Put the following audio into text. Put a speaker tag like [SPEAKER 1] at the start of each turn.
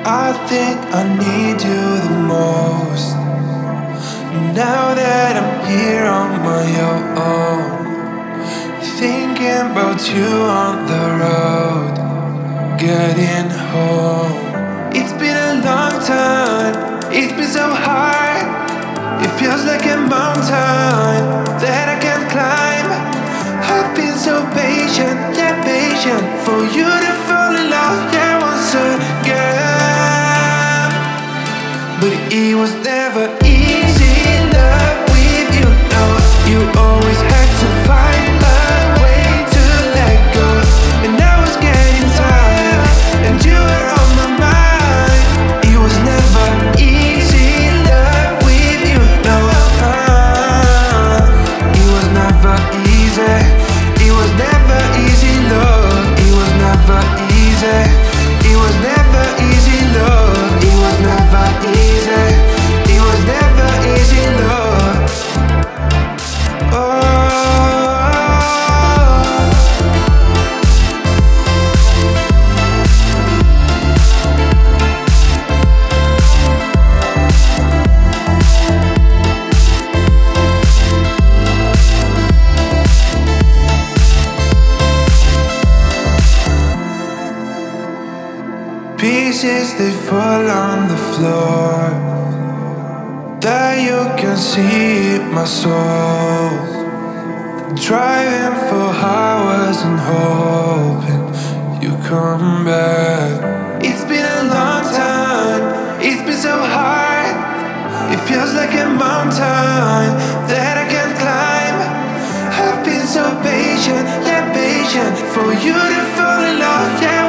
[SPEAKER 1] I think I need you the most. Now that I'm here on my own, thinking about you on the road, getting home. It's been a long time, it's been so hard. It feels like a mountain that I can't climb. I've been so patient, yeah, patient for you to fall in love, yeah, once again. But it was never easy, love with you. No, you always had to find a way to let go. And I was getting tired, and you were on my mind. It was never easy, love with you. No, it was never easy. It was never easy, love. It was never easy. It was never easy, love. It was never easy. It was never easy, love. Oh. Pieces, they fall on the floor. There you can see my soul. Driving for hours and hoping you come back. It's been a long time, it's been so hard. It feels like a mountain that I can't climb. I've been so patient, yeah, patient for you to fall in love, yeah.